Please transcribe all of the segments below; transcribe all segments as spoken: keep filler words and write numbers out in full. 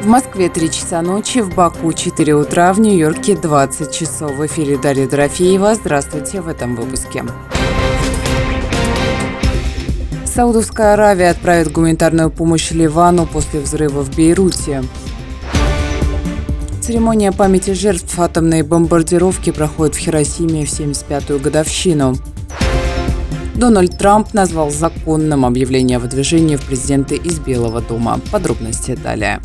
Москве три часа ночи, в Баку четыре утра, в Нью-Йорке двадцать часов. В эфире Дарья Дорофеева. Здравствуйте в этом выпуске. Саудовская Аравия отправит гуманитарную помощь Ливану после взрыва в Бейруте. Церемония памяти жертв атомной бомбардировки проходит в Хиросиме в семьдесят пятую годовщину. Дональд Трамп назвал законным объявление о выдвижении в президенты из Белого дома. Подробности далее.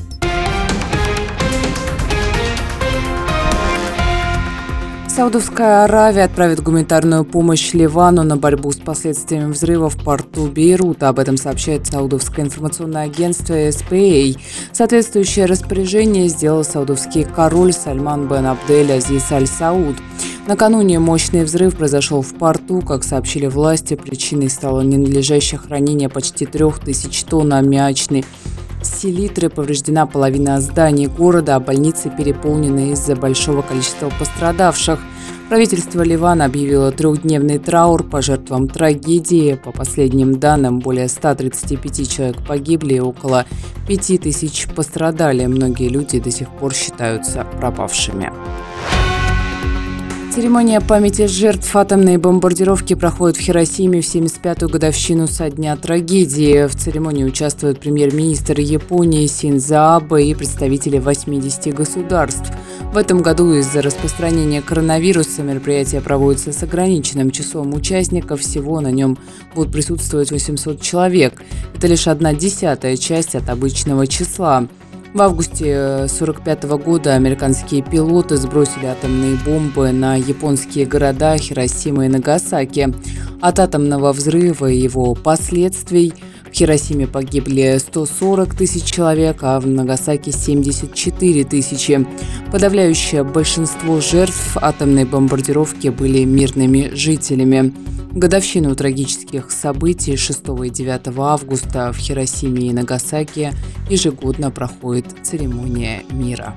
Саудовская Аравия отправит гуманитарную помощь Ливану на борьбу с последствиями взрыва в порту Бейрута. Об этом сообщает саудовское информационное агентство эс пи эй. Соответствующее распоряжение сделал саудовский король Сальман бен Абдель Азиз Аль Сауд. Накануне мощный взрыв произошел в порту. Как сообщили власти, причиной стало ненадлежащее хранение почти трех тысяч тонн аммиачной селитры. Повреждена половина зданий города, а больницы переполнены из-за большого количества пострадавших. Правительство Ливана объявило трехдневный траур по жертвам трагедии. По последним данным, более ста тридцати пяти человек погибли и около пяти тысяч пострадали. Многие люди до сих пор считаются пропавшими. Церемония памяти жертв атомной бомбардировки проходит в Хиросиме в семьдесят пятую годовщину со дня трагедии. В церемонии участвуют премьер-министр Японии Синдзо Абэ и представители восьмидесяти государств. В этом году из-за распространения коронавируса мероприятие проводится с ограниченным числом участников. Всего на нем будут присутствовать восемьсот человек. Это лишь одна десятая часть от обычного числа. В августе сорок пятого года американские пилоты сбросили атомные бомбы на японские города Хиросима и Нагасаки. От атомного взрыва и его последствий в Хиросиме погибли сто сорок тысяч человек, а в Нагасаки семьдесят четыре тысячи. Подавляющее большинство жертв атомной бомбардировки были мирными жителями. В годовщину трагических событий шестого и девятого августа в Хиросиме и Нагасаки ежегодно проходит церемония мира.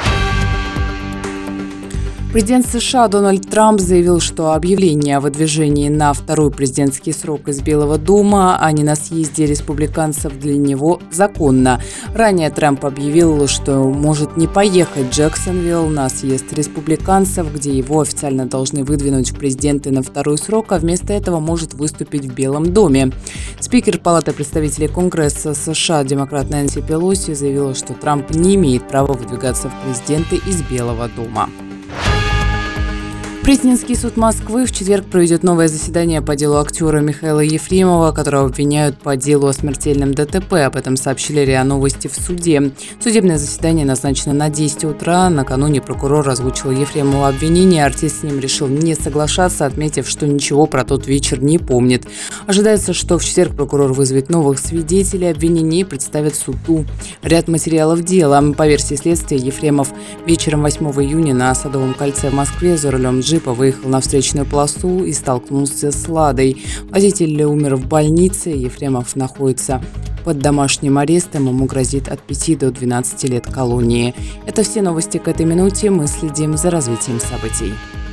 Президент США Дональд Трамп заявил, что объявление о выдвижении на второй президентский срок из Белого дома, а не на съезде республиканцев, для него законно. Ранее Трамп объявил, что может не поехать в Джексонвилл на съезд республиканцев, где его официально должны выдвинуть в президенты на второй срок, а вместо этого может выступить в Белом доме. Спикер Палаты представителей Конгресса США, демократ Нэнси Пелоси, заявила, что Трамп не имеет права выдвигаться в президенты из Белого дома. Президентский суд Москвы в четверг проведет новое заседание по делу актера Михаила Ефремова, которого обвиняют по делу о смертельном ДТП. Об этом сообщили РИА Новости в суде. Судебное заседание назначено на десять утра. Накануне прокурор озвучил Ефремову обвинение. Артист с ним решил не соглашаться, отметив, что ничего про тот вечер не помнит. Ожидается, что в четверг прокурор вызовет новых свидетелей обвинений и представит суду ряд материалов дела. По версии следствия, Ефремов вечером восьмого июня на Садовом кольце в Москве за рулем джипа выехал на встречную полосу и столкнулся с «Ладой». Водитель умер в больнице, Ефремов находится под домашним арестом, ему грозит от пяти до двенадцати лет колонии. Это все новости к этой минуте, мы следим за развитием событий.